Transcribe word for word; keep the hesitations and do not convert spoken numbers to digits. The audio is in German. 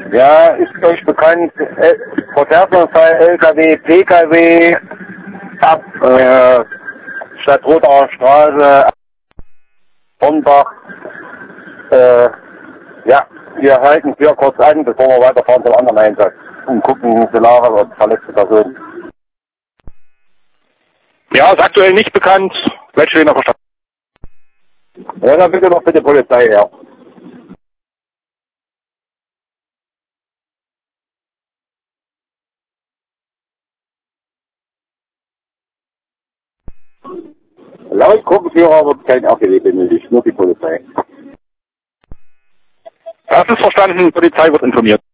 Ja, ist euch bekannt, äh, Verkehrsunfall L K W, P K W, ab äh, Stadt Roter Straße, Hornbach. Äh, ja, wir halten hier kurz an, bevor wir weiterfahren zum anderen Einsatz und gucken Solare und verletzte Personen. Ja, ist aktuell nicht bekannt. Welche stehen noch verstanden? Ja, dann bitte noch bitte Polizei her. Laut Gruppenführer wird kein R T W benötigt, nur die Polizei. Das ist verstanden, Polizei wird informiert.